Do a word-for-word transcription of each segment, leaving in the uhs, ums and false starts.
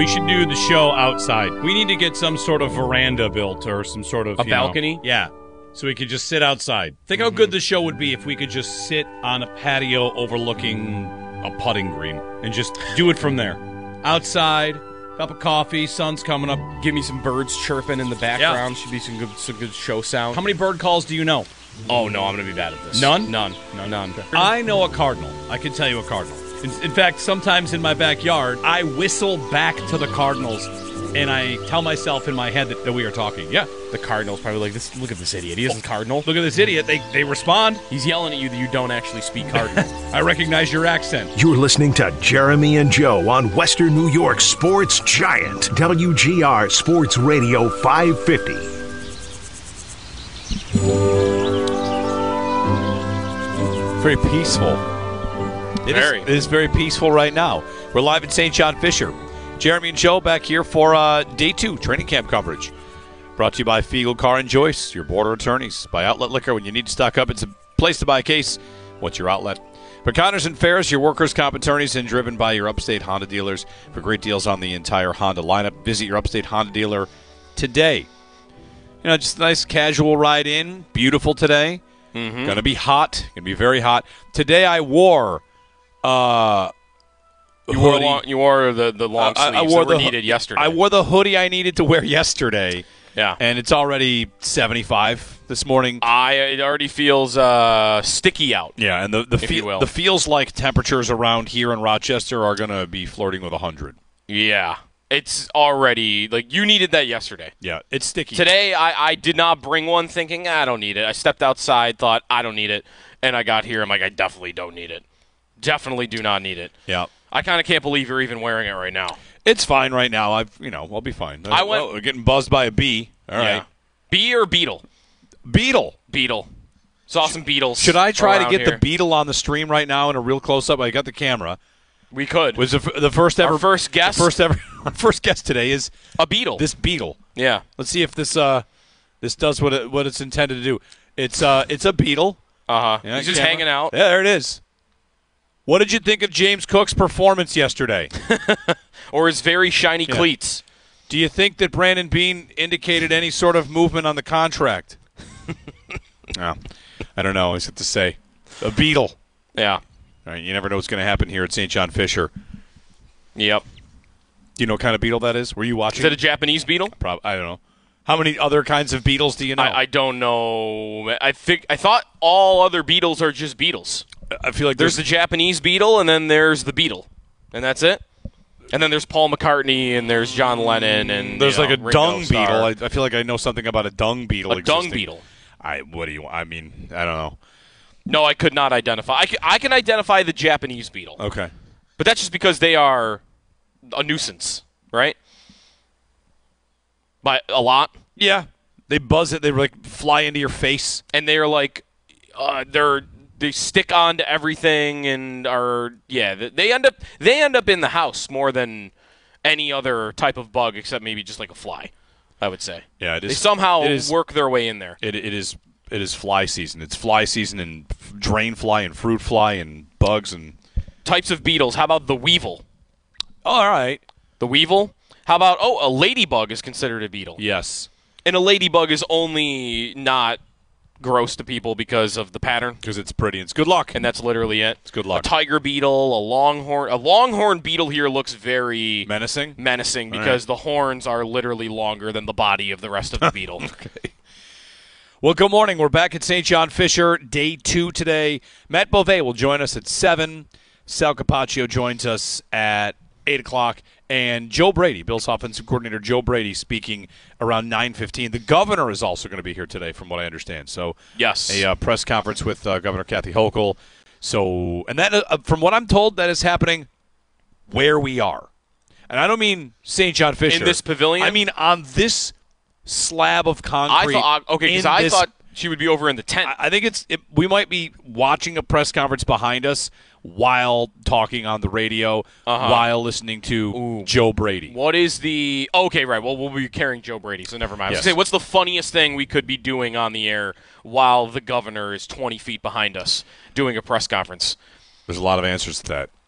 We should do the show outside. We need to get some sort of veranda built or some sort of a you balcony. Know, yeah, so we could just sit outside. Think mm-hmm. how good the show would be if we could just sit on a patio overlooking a putting green and just do it from there. Outside, cup of coffee, sun's coming up. Give me some birds chirping in the background. Yeah. Should be some good, some good show sound. How many bird calls do you know? Oh no, I'm gonna be bad at this. None? None. None. None. I know a cardinal. I can tell you a cardinal. In, in fact, sometimes in my backyard, I whistle back to the Cardinals, and I tell myself in my head that, that we are talking. Yeah. The Cardinals probably like, this. Look at this idiot. He isn't Cardinal. Look at this idiot. They they respond. He's yelling at you that you don't actually speak Cardinal. I recognize your accent. You're listening to Jeremy and Joe on Western New York Sports Giant, W G R Sports Radio five fifty. Very peaceful. It very. Is, it is very peaceful right now. We're live in Saint John Fisher. Jeremy and Joe back here for uh, day two training camp coverage. Brought to you by Fiegel Car and Joyce, your border attorneys. By Outlet Liquor, when you need to stock up, it's a place to buy a case. What's your outlet? For Connors and Ferris, your workers' comp attorneys, and driven by your upstate Honda dealers for great deals on the entire Honda lineup. Visit your upstate Honda dealer today. You know, just a nice casual ride in. Beautiful today. Mm-hmm. Going to be hot. Going to be very hot. Today I wore... Uh, you wore, long, you wore the, the long uh, sleeves I wore that were the, needed yesterday. I wore the hoodie I needed to wear yesterday. Yeah. And it's already seventy-five this morning. I It already feels uh, sticky out. Yeah, and the the, fe- the feels like temperatures around here in Rochester are going to be flirting with one hundred. Yeah. It's already, like, you needed that yesterday. Yeah, it's sticky. Today, I, I did not bring one thinking, I don't need it. I stepped outside, thought, I don't need it. And I got here, I'm like, I definitely don't need it. Definitely do not need it. Yeah. I kind of can't believe you're even wearing it right now. It's fine right now. I've, you know, I'll be fine. I went, oh, we're getting buzzed by a bee. All yeah. right. Bee or beetle? Beetle. Beetle. Saw some beetles. Should I try to get here. the beetle on the stream right now in a real close-up? I got the camera. We could. Was the, the first ever Our first guest? First ever. Our first guest today is a beetle. This beetle. Yeah. Let's see if this uh this does what it, what it's intended to do. It's uh it's a beetle. Uh huh. Yeah, He's just camera. hanging out. Yeah, there it is. What did you think of James Cook's performance yesterday? Or his very shiny yeah. cleats? Do you think that Brandon Beane indicated any sort of movement on the contract? No, I don't know. I have to say, a beetle. Yeah. All right, you never know what's going to happen here at Saint John Fisher. Yep. Do you know what kind of beetle that is? Were you watching? Is it a Japanese beetle? Prob- I don't know. How many other kinds of beetles do you know? I, I don't know. I think I thought all other beetles are just beetles. I feel like there's, there's the Japanese beetle, and then there's the beetle, and that's it. And then there's Paul McCartney, and there's John Lennon, and there's you know, like a Ringo dung Starr. beetle. I, I feel like I know something about a dung beetle. A existing. dung beetle. I what do you? I mean, I don't know. No, I could not identify. I can, I can identify the Japanese beetle. Okay, but that's just because they are a nuisance, right? By a lot. Yeah, they buzz it. They like fly into your face, and they're like, uh, they're they stick onto everything, and are yeah. They end up they end up in the house more than any other type of bug, except maybe just like a fly. I would say. Yeah, it is. They somehow it is, work their way in there. It it is it is fly season. It's fly season and drain fly and fruit fly and bugs and types of beetles. How about the weevil? Oh, all right, the weevil. How about oh, a ladybug is considered a beetle? Yes, and a ladybug is only not gross to people because of the pattern. Because it's pretty. It's good luck, and that's literally it. It's good luck. A tiger beetle, a longhorn. A longhorn beetle here looks very menacing. Menacing because right. the horns are literally longer than the body of the rest of the beetle. Okay. Well, good morning. We're back at Saint John Fisher, day two today. Matt Beauvais will join us at seven. Sal Capaccio joins us at eight o'clock. And Joe Brady, Bill's offensive coordinator Joe Brady, speaking around nine fifteen. The governor is also going to be here today, from what I understand. So, yes, a uh, press conference with uh, Governor Kathy Hochul. So, and that, uh, from what I'm told, that is happening where we are. And I don't mean Saint John Fisher. In this pavilion? I mean on this slab of concrete. I thought, okay, because I thought she would be over in the tent. I, I think it's it, we might be watching a press conference behind us while talking on the radio, uh-huh. while listening to Ooh. Joe Brady. What is the... Okay, right. Well, we'll be carrying Joe Brady, so never mind. I was yes. gonna say, what's the funniest thing we could be doing on the air while the governor is twenty feet behind us doing a press conference? There's a lot of answers to that.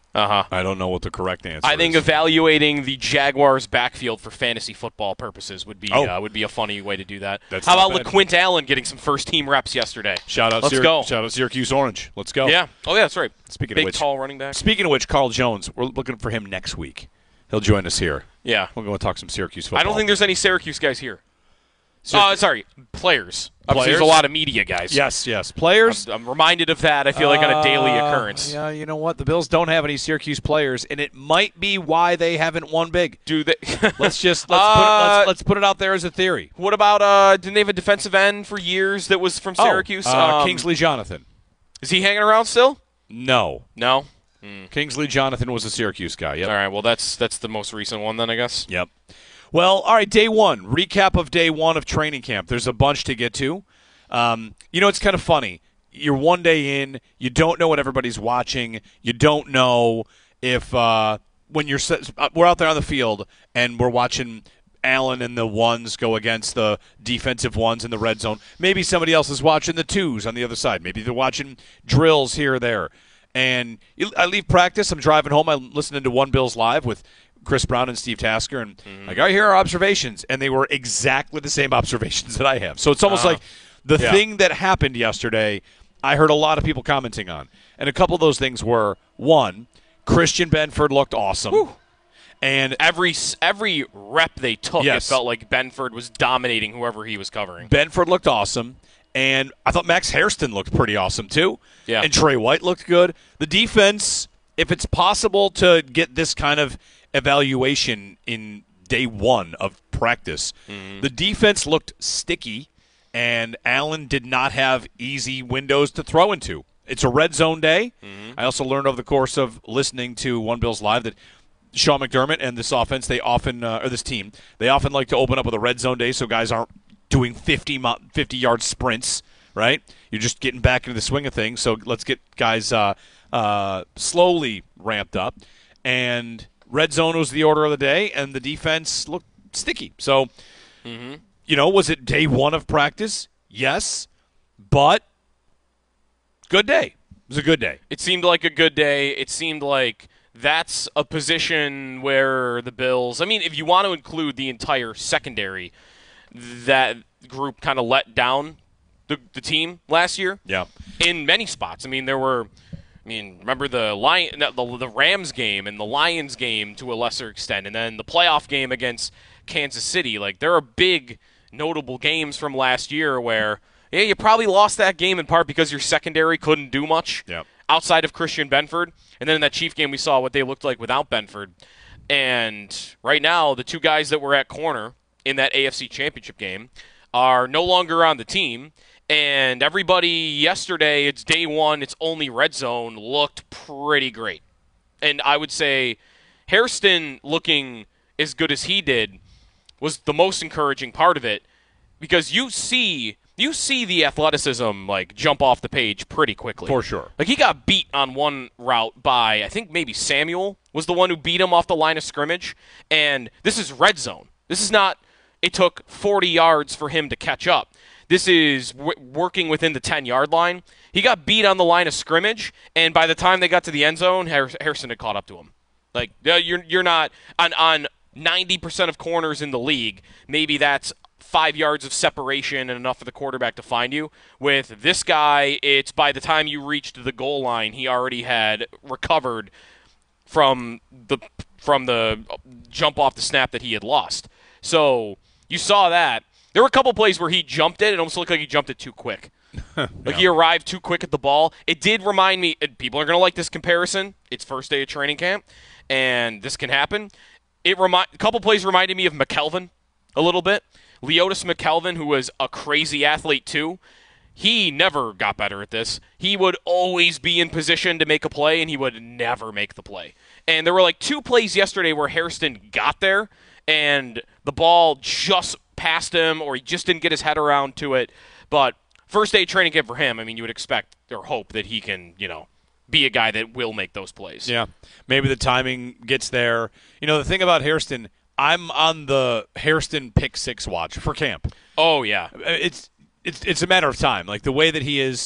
Uh-huh. I don't know what the correct answer I think is. evaluating the Jaguars' backfield for fantasy football purposes would be Oh. uh, would be a funny way to do that. That's How not about bad. LaQuint Allen getting some first-team reps yesterday? Shout out, Let's Syrac- go. Shout out Syracuse Orange. Let's go. Yeah. Oh, yeah, that's right. Speaking Big, of which, tall running back. Speaking of which, Carl Jones, we're looking for him next week. He'll join us here. Yeah. We're going to talk some Syracuse football. I don't think there's any Syracuse guys here. Syrac- Uh, sorry, players. Obviously, Players? There's a lot of media guys. Yes, yes. Players. I'm, I'm reminded of that, I feel like, on a daily Uh, occurrence. Yeah, you know what? The Bills don't have any Syracuse players, and it might be why they haven't won big. Do they? Let's just let's, put it, Uh, let's, let's put it out there as a theory. What about, uh, didn't they have a defensive end for years that was from Syracuse? Oh, uh, Um, Kingsley Jonathan. Is he hanging around still? No. No? Kingsley Jonathan was a Syracuse guy. Yep. All right, well, that's that's the most recent one then, I guess. Yep. Well, all right, day one. Recap of day one of training camp. There's a bunch to get to. Um, you know, it's kind of funny. You're one day in. You don't know what everybody's watching. You don't know if uh, when you're set, uh, we're out there on the field and we're watching Allen and the ones go against the defensive ones in the red zone. Maybe somebody else is watching the twos on the other side. Maybe they're watching drills here or there. And you- I leave practice. I'm driving home. I'm listening to One Bills Live with Chris Brown and Steve Tasker, and Mm-hmm. like, I hear our observations, and they were exactly the same observations that I have. So it's almost Uh-huh. like the Yeah. thing that happened yesterday, I heard a lot of people commenting on. And a couple of those things were, one, Christian Benford looked awesome. And Every s- every rep they took, Yes. it felt like Benford was dominating whoever he was covering. Benford looked awesome. And I thought Max Hairston looked pretty awesome, too. Yeah. And Trey White looked good. The defense, if it's possible to get this kind of evaluation in day one of practice, Mm-hmm. the defense looked sticky, and Allen did not have easy windows to throw into. It's a red zone day. Mm-hmm. I also learned over the course of listening to One Bills Live that Sean McDermott and this offense, they often, uh, or this team, they often like to open up with a red zone day so guys aren't doing fifty, fifty-yard sprints, right? You're just getting back into the swing of things, so let's get guys uh, uh, slowly ramped up. And red zone was the order of the day, and the defense looked sticky. So, you know, was it day one of practice? Yes, but good day. It was a good day. It seemed like a good day. It seemed like that's a position where the Bills, I mean, if you want to include the entire secondary, that group kind of let down the, the team last year Yeah. in many spots. I mean, there were, I mean, remember the Lion, the, the Rams game and the Lions game to a lesser extent, and then the playoff game against Kansas City. Like, there are big, notable games from last year where, yeah, you probably lost that game in part because your secondary couldn't do much Yep. outside of Christian Benford. And then in that Chief game, we saw what they looked like without Benford. And right now, the two guys that were at corner in that A F C Championship game are no longer on the team. And everybody yesterday, it's day one, it's only red zone, looked pretty great. And I would say Hairston looking as good as he did was the most encouraging part of it, because you see you see the athleticism like jump off the page pretty quickly. For sure. Like, he got beat on one route by, I think maybe Samuel was the one who beat him off the line of scrimmage. And this is red zone. This is not, it took forty yards for him to catch up. This is w- working within the ten-yard line. He got beat on the line of scrimmage, and by the time they got to the end zone, Har- Harrison had caught up to him. Like, uh, you're you're not on on ninety percent of corners in the league. Maybe that's five yards of separation and enough for the quarterback to find you. With this guy, it's by the time you reached the goal line, he already had recovered from the from the jump off the snap that he had lost. So you saw that. There were a couple plays where he jumped it. It almost looked like he jumped it too quick. Like, he arrived too quick at the ball. It did remind me, and people are going to like this comparison. It's first day of training camp, and this can happen. It remi- a couple plays reminded me of McKelvin a little bit. Leotis McKelvin, who was a crazy athlete too, he never got better at this. He would always be in position to make a play, and he would never make the play. And there were like two plays yesterday where Hairston got there, and the ball just passed him, or he just didn't get his head around to it. But first day training camp for him, I mean, you would expect or hope that he can, you know, be a guy that will make those plays. Yeah. Maybe the timing gets there. You know, the thing about Hairston, I'm on the Hairston pick six watch for camp. Oh, yeah. It's it's it's a matter of time. Like, the way that he is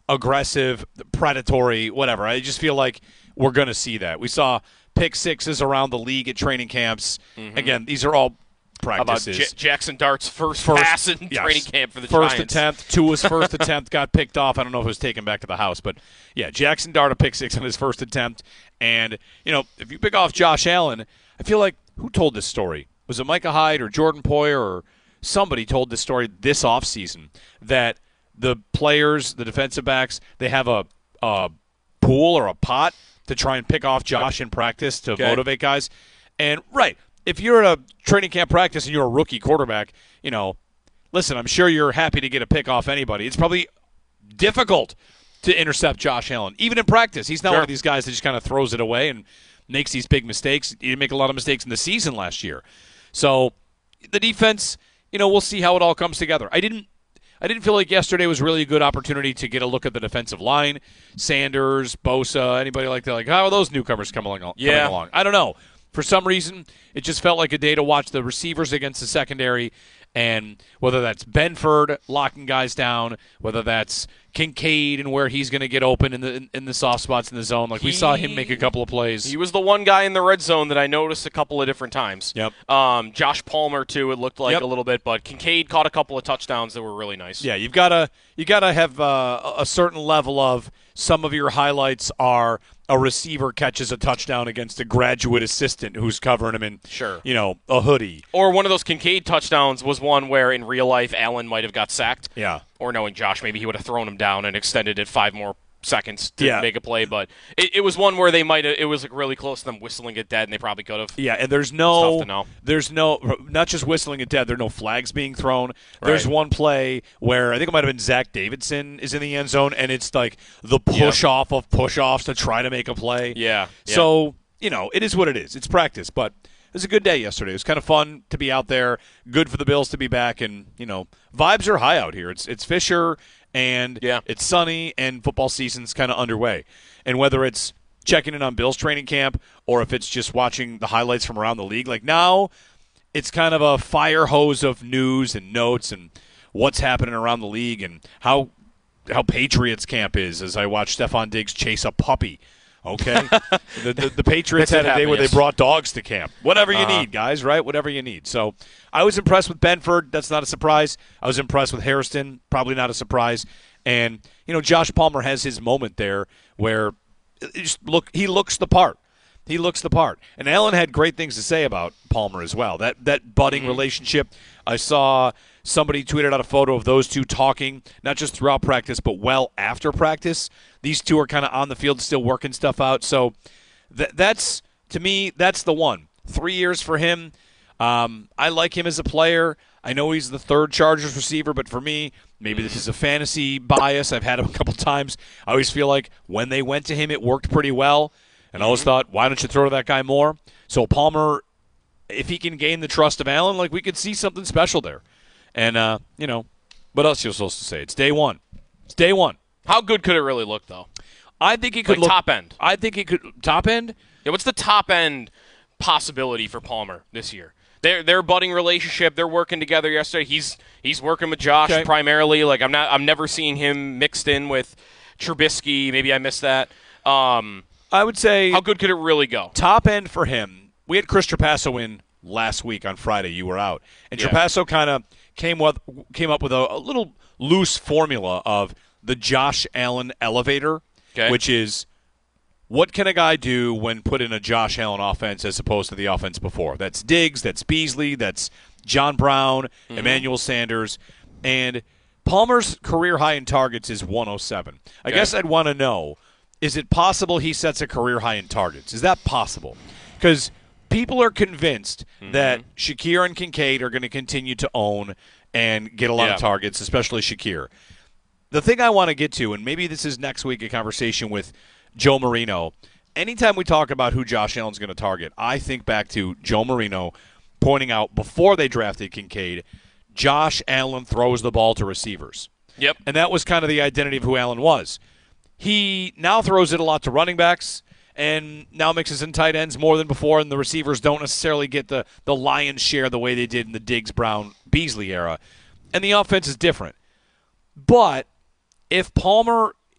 aggressive, predatory, whatever. I just feel like we're going to see that. We saw pick sixes around the league at training camps. Mm-hmm. Again, these are all practices. How about J- Jackson Dart's first, first pass in yes. training camp for the first Giants? attempt. Tua's first attempt got picked off. I don't know if it was taken back to the house, but yeah, Jackson Dart a pick six on his first attempt. And, you know, if you pick off Josh Allen, I feel like who told this story? Was it Micah Hyde or Jordan Poyer or somebody told this story this offseason that the players, the defensive backs, they have a, a pool or a pot to try and pick off Josh in practice to okay. motivate guys. And, right, if you're at a training camp practice and you're a rookie quarterback, you know, listen, I'm sure you're happy to get a pick off anybody. It's probably difficult to intercept Josh Allen. Even in practice, he's not sure. one of these guys that just kind of throws it away and makes these big mistakes. He didn't make a lot of mistakes in the season last year. So the defense, you know, we'll see how it all comes together. I didn't I didn't feel like yesterday was really a good opportunity to get a look at the defensive line. Sanders, Bosa, anybody like that. Like, how are those newcomers coming along? Yeah. Coming along? I don't know. For some reason, it just felt like a day to watch the receivers against the secondary, and whether that's Benford locking guys down, whether that's Kincaid and where he's going to get open in the in, in the soft spots in the zone. Like, we He- saw him make a couple of plays. He was the one guy in the red zone that I noticed a couple of different times. Yep. Um, Josh Palmer, too, it looked like Yep. a little bit, but Kincaid caught a couple of touchdowns that were really nice. Yeah, you've got to you got to have uh, a certain level of some of your highlights are a receiver catches a touchdown against a graduate assistant who's covering him in, Sure. you know, a hoodie. Or one of those Kincaid touchdowns was one where in real life Allen might have got sacked. Yeah. Or knowing Josh, maybe he would have thrown him down and extended it five more seconds to Yeah. make a play. But it, it was one where they might have, it was like really close to them whistling it dead, and they probably could have. Yeah, and there's no, It's tough to know. there's no, not just whistling it dead. There are no flags being thrown. There's Right. one play where I think it might have been Zach Davidson is in the end zone, and it's like the push off of push offs to try to make a play. Yeah, yeah. So you know, it is what it is. It's practice, but it was a good day yesterday. It was kind of fun to be out there. Good for the Bills to be back, and you know, vibes are high out here. It's it's Fisher. And Yeah. it's sunny, and football season's kind of underway. And whether it's checking in on Bills training camp or if it's just watching the highlights from around the league, like now it's kind of a fire hose of news and notes and what's happening around the league and how how Patriots camp is as I watch Stephon Diggs chase a puppy. Okay? the, the, the Patriots That had did a day happen, where yes. they brought dogs to camp. Whatever you Uh-huh. need, guys, right? Whatever you need. So I was impressed with Benford. That's not a surprise. I was impressed with Harrison. Probably not a surprise. And, you know, Josh Palmer has his moment there where it just look he looks the part. He looks the part. And Allen had great things to say about Palmer as well. That that budding Mm-hmm. relationship. I saw somebody tweeted out a photo of those two talking, not just throughout practice, but well after practice. These two are kind of on the field still working stuff out. So th- that's, to me, that's the one. Three years for him. Um, I like him as a player. I know he's the third Chargers receiver, but for me, maybe this is a fantasy bias. I've had him a couple times. I always feel like when they went to him, it worked pretty well. And I always thought, why don't you throw to that guy more? So Palmer, if he can gain the trust of Allen, like we could see something special there. And, uh, you know, what else you're supposed to say? It's day one. It's day one. How good could it really look, though? I think he could Like look top end. I think he could top end. Yeah, what's the top end possibility for Palmer this year? Their their budding relationship, they're working together yesterday. He's he's working with Josh Okay. primarily. Like I'm not I'm never seeing him mixed in with Trubisky. Maybe I missed that. Um, I would say how good could it really go? top end for him. We had Chris Trapasso in last week on Friday. You were out, and Yeah. Trapasso kind of came with came up with a, a little loose formula of the Josh Allen elevator, Okay. which is what can a guy do when put in a Josh Allen offense as opposed to the offense before? That's Diggs, that's Beasley, that's John Brown, Mm-hmm. Emmanuel Sanders, and Palmer's career high in targets is one oh seven. I Okay. guess I'd want to know, is it possible he sets a career high in targets? Is that possible? Because people are convinced Mm-hmm. that Shakir and Kincaid are going to continue to own and get a lot Yeah. of targets, especially Shakir. The thing I want to get to, and maybe this is next week a conversation with Joe Marino. Anytime we talk about who Josh Allen's going to target, I think back to Joe Marino pointing out before they drafted Kincaid, Josh Allen throws the ball to receivers. Yep. And that was kind of the identity of who Allen was. He now throws it a lot to running backs and now mixes in tight ends more than before, and the receivers don't necessarily get the, the lion's share the way they did in the Diggs, Brown, Beasley era. And the offense is different. But if Palmer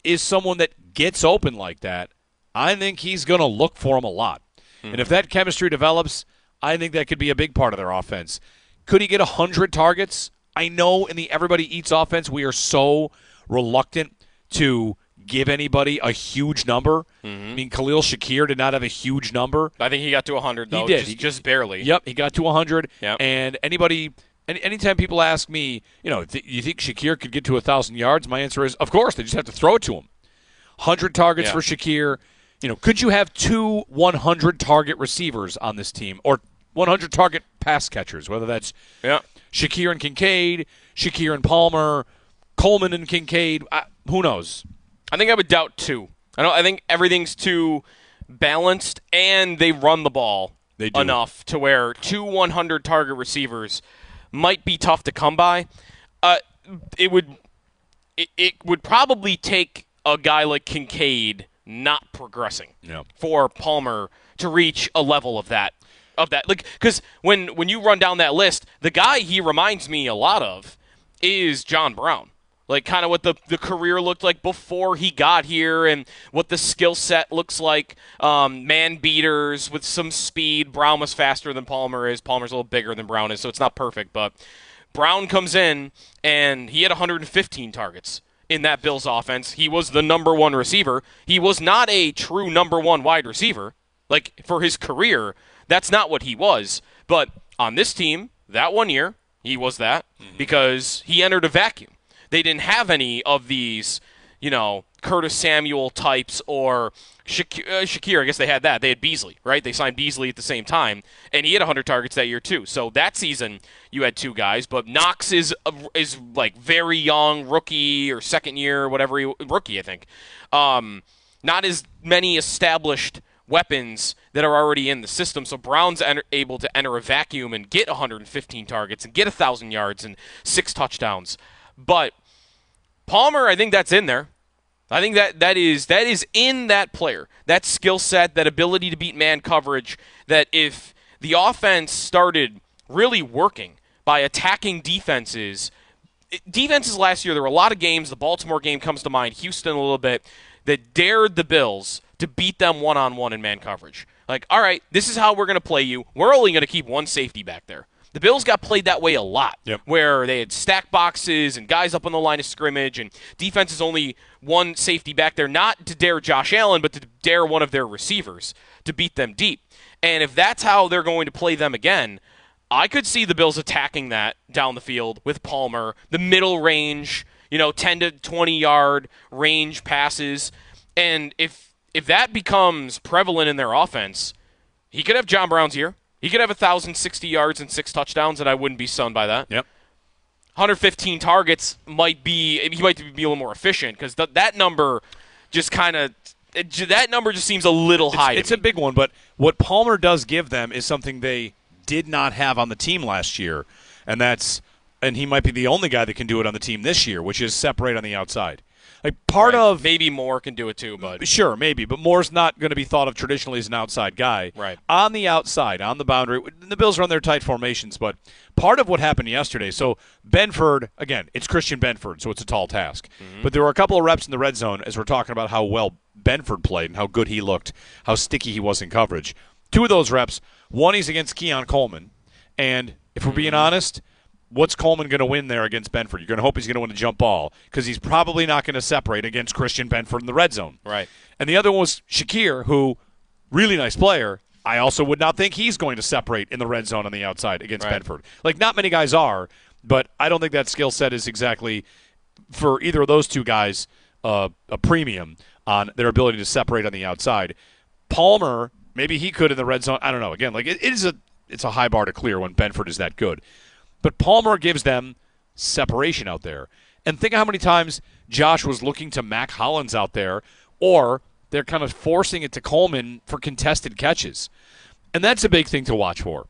is someone that gets open like that, I think he's going to look for him a lot. Mm-hmm. And if that chemistry develops, I think that could be a big part of their offense. Could he get one hundred targets? I know in the everybody eats offense, we are so reluctant to give anybody a huge number. Mm-hmm. I mean, Khalil Shakir did not have a huge number. I think he got to one hundred, though. He did. Just, he, just barely. Yep, he got to one hundred. Yep. And anybody, any, anytime people ask me, you know, th- you think Shakir could get to one thousand yards? My answer is, of course. They just have to throw it to him. one hundred targets yeah. for Shakir. You know, could you have two one hundred target receivers on this team, or one hundred target pass catchers, whether that's yeah. Shakir and Kincaid, Shakir and Palmer, Coleman and Kincaid, uh, who knows? I think I would doubt two. I don't. I think everything's too balanced, and they run the ball they do. enough to where two one hundred target receivers might be tough to come by. Uh, it would. It, it would probably take a guy like Kincaid not progressing yeah. for Palmer to reach a level of that. Of that, like, because when when you run down that list, the guy he reminds me a lot of is John Brown. Like, kind of what the, the career looked like before he got here and what the skill set looks like. Um, man beaters with some speed. Brown was faster than Palmer is. Palmer's a little bigger than Brown is, so it's not perfect. But Brown comes in, and he had one hundred fifteen targets in that Bills offense. He was the number one receiver. He was not a true number one wide receiver. Like, for his career, that's not what he was. But on this team, that one year, he was that mm-hmm. because he entered a vacuum. They didn't have any of these, you know, Curtis Samuel types or Shakir, uh, Shakir. I guess they had that. They had Beasley, right? They signed Beasley at the same time, and he had one hundred targets that year too. So that season, you had two guys. But Knox is is like very young, rookie or second year, or whatever, he, rookie, I think. Um, not as many established weapons that are already in the system. So Brown's enter, able to enter a vacuum and get one hundred fifteen targets and get one thousand yards and six touchdowns. But Palmer, I think that's in there. I think that that is that is in that player, that skill set, that ability to beat man coverage, that if the offense started really working by attacking defenses, defenses last year, there were a lot of games, the Baltimore game comes to mind, Houston a little bit, that dared the Bills to beat them one-on-one in man coverage. Like, all right, this is how we're going to play you. We're only going to keep one safety back there. The Bills got played that way a lot, yep. where they had stack boxes and guys up on the line of scrimmage, and defense is only one safety back there, not to dare Josh Allen, but to dare one of their receivers to beat them deep. And if that's how they're going to play them again, I could see the Bills attacking that down the field with Palmer, the middle range, you know, ten to twenty-yard range passes. And if if that becomes prevalent in their offense, he could have John Brown's year. He could have one thousand sixty yards and six touchdowns, and I wouldn't be stunned by that. Yep. one hundred fifteen targets might be – he might be a little more efficient because th- that number just kind of – that number just seems a little high It's, to it's me. a big one, but what Palmer does give them is something they did not have on the team last year, and that's – and he might be the only guy that can do it on the team this year, which is separate on the outside. Like part right. of maybe Moore can do it too, but sure, maybe, but Moore's not going to be thought of traditionally as an outside guy. Right. On the outside, on the boundary, the Bills run their tight formations, but part of what happened yesterday, so Benford, again, it's Christian Benford, so it's a tall task. Mm-hmm. But there were a couple of reps in the red zone as we're talking about how well Benford played and how good he looked, how sticky he was in coverage. Two of those reps, one he's against Keon Coleman, and if we're being mm-hmm. honest, what's Coleman going to win there against Benford? You're going to hope he's going to win a jump ball because he's probably not going to separate against Christian Benford in the red zone. Right. And the other one was Shakir, who, really nice player. I also would not think he's going to separate in the red zone on the outside against right. Benford. Like, not many guys are, but I don't think that skill set is exactly, for either of those two guys, uh, a premium on their ability to separate on the outside. Palmer, maybe he could in the red zone. I don't know. Again, like it, it is a it's a high bar to clear when Benford is that good. But Palmer gives them separation out there. And think of how many times Josh was looking to Mac Hollins out there, or they're kind of forcing it to Coleman for contested catches. And that's a big thing to watch for.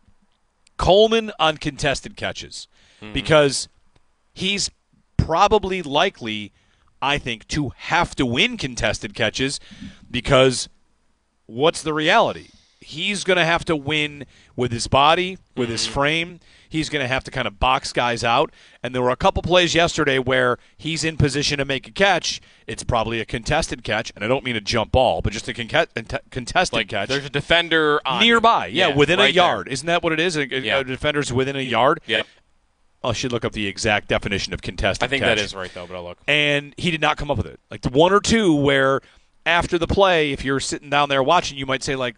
Coleman on contested catches. Mm-hmm. Because he's probably likely, I think, to have to win contested catches because what's the reality? he's going to have to win with his body, with his frame. He's going to have to kind of box guys out. And there were a couple plays yesterday where he's in position to make a catch. It's probably a contested catch, and I don't mean a jump ball, but just a con- contested like catch. There's a defender on nearby, yeah, yeah within right a yard. there. Isn't that what it is? A, a, Yeah. a defender's within a yard? Yeah. I should look up the exact definition of contested I think catch. that is right, though, but I'll look. And he did not come up with it. Like the one or two where after the play, if you're sitting down there watching, you might say, like,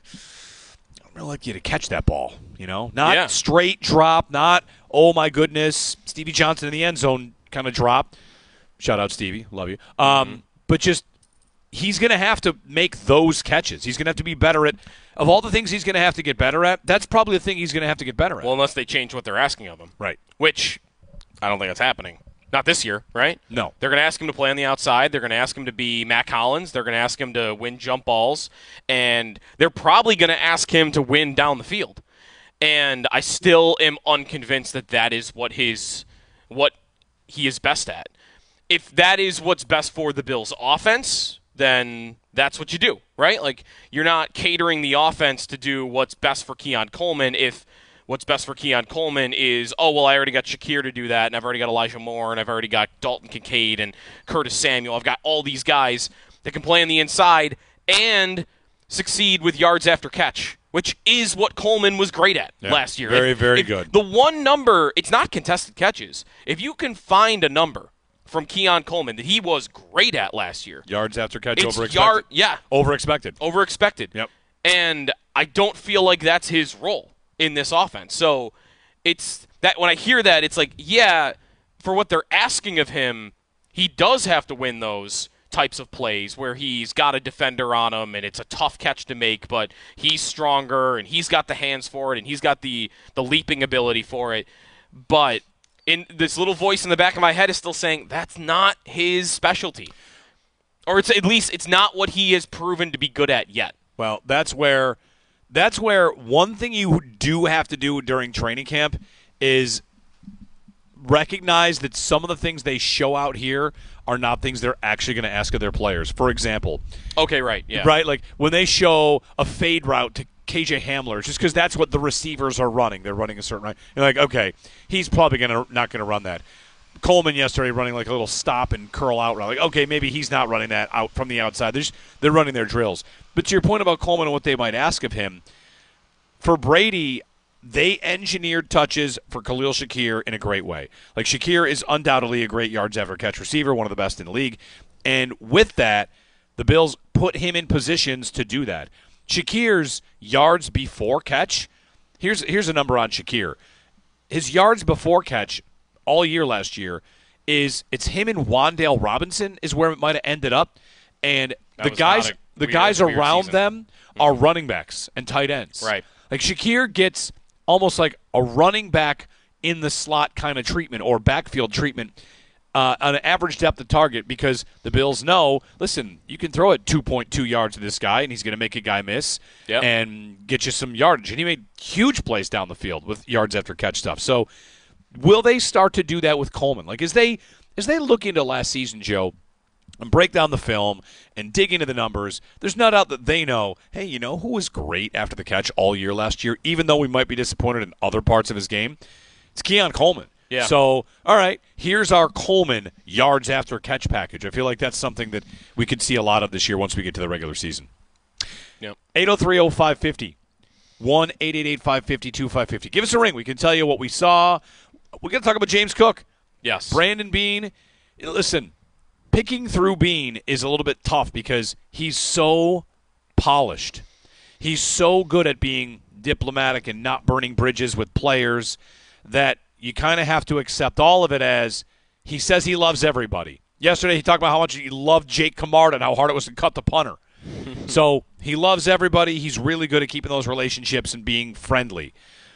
I don't really like you to catch that ball, you know? Not Yeah. straight drop, not, oh, my goodness, Stevie Johnson in the end zone kind of drop. Shout out, Stevie. Love you. Um, Mm-hmm. But just he's going to have to make those catches. He's going to have to be better at – of all the things he's going to have to get better at, that's probably the thing he's going to have to get better at. Well, unless they change what they're asking of him. Right. Which I don't think that's happening. Not this year, right? No. They're going to ask him to play on the outside. They're going to ask him to be Matt Collins. They're going to ask him to win jump balls. And they're probably going to ask him to win down the field. And I still am unconvinced that that is what his what he is best at. If that is what's best for the Bills' offense, then that's what you do, right? Like, you're not catering the offense to do what's best for Keon Coleman if what's best for Keon Coleman is, oh, well, I already got Shakir to do that, and I've already got Elijah Moore, and I've already got Dalton Kincaid and Curtis Samuel. I've got all these guys that can play on the inside and succeed with yards after catch, which is what Coleman was great at Yeah, last year. very, If- very if good. The one number, it's not contested catches. If you can find a number from Keon Coleman that he was great at last year, Yards after catch, it's over expected. yard, yeah, Over expected. over expected. Yep. And I don't feel like that's his role in this offense. So it's that when I hear that, it's like, yeah, for what they're asking of him, he does have to win those types of plays where he's got a defender on him and it's a tough catch to make, but he's stronger and he's got the hands for it and he's got the, the leaping ability for it. But in this little voice in the back of my head is still saying that's not his specialty. Or it's at least it's not what he has proven to be good at yet. Well, that's where that's where one thing you do have to do during training camp is recognize that some of the things they show out here are not things they're actually going to ask of their players. For example, Okay, right, yeah. right, like when they show a fade route to K J Hamler, just because that's what the receivers are running. They're running a certain right. You're like, okay, he's probably gonna not going to run that. Coleman yesterday running like a little stop and curl out route. Like, okay, maybe he's not running that out from the outside. They're, just, they're running their drills. But to your point about Coleman and what they might ask of him, for Brady, they engineered touches for Khalil Shakir in a great way. Like, Shakir is undoubtedly a great yards after catch receiver, one of the best in the league. And with that, the Bills put him in positions to do that. Shakir's yards before catch, here's here's a number on Shakir. His yards before catch all year last year is it's him and Wan'Dale Robinson is where it might have ended up. And That the was guys not a the weird- guys weird around season. them are running backs and tight ends. Right. Like Shakir gets almost like a running back in the slot kind of treatment or backfield treatment uh, on an average depth of target because the Bills know, listen, you can throw it two point two yards to this guy and he's going to make a guy miss Yep. and get you some yardage. And he made huge plays down the field with yards after catch stuff. So will they start to do that with Coleman? Like as they as they look into last season, Joe, and break down the film and dig into the numbers, there's no doubt that they know, hey, you know who was great after the catch all year last year, even though we might be disappointed in other parts of his game? It's Keon Coleman. Yeah. So, all right, here's our Coleman yards after catch package. I feel like that's something that we could see a lot of this year once we get to the regular season. Yep. eight oh three oh five five oh. one eight eight eight five five oh two five five oh. Give us a ring. We can tell you what we saw. We're going to talk about James Cook. Yes. Brandon Beane. Listen, picking through Beane is a little bit tough because he's so polished. He's so good at being diplomatic and not burning bridges with players that you kind of have to accept all of it as he says he loves everybody. Yesterday he talked about how much he loved Jake Camarda and how hard it was to cut the punter. So he loves everybody. He's really good at keeping those relationships and being friendly.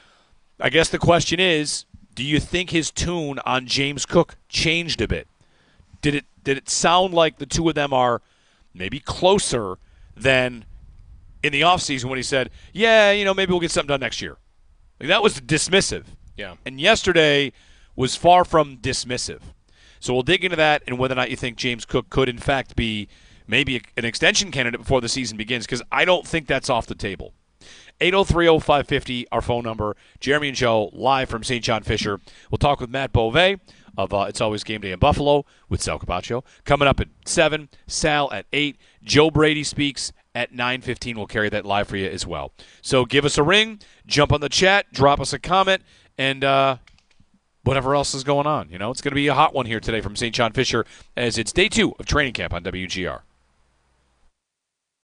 I guess the question is, do you think his tune on James Cook changed a bit? Did it did it sound like the two of them are maybe closer than in the offseason when he said, yeah, you know, maybe we'll get something done next year? Like, that was dismissive. Yeah. And yesterday was far from dismissive. So we'll dig into that and whether or not you think James Cook could, in fact, be maybe an extension candidate before the season begins, because I don't think that's off the table. eight oh three oh five five oh, our phone number. Jeremy and Joe, live from Saint John Fisher. We'll talk with Matt Bove of uh, It's Always Game Day in Buffalo with Sal Capaccio. Coming up at seven, Sal at eight. Joe Brady speaks at nine fifteen. We'll carry that live for you as well. So give us a ring, jump on the chat, drop us a comment, and uh, whatever else is going on. You know, it's going to be a hot one here today from Saint John Fisher as it's day two of training camp on W G R.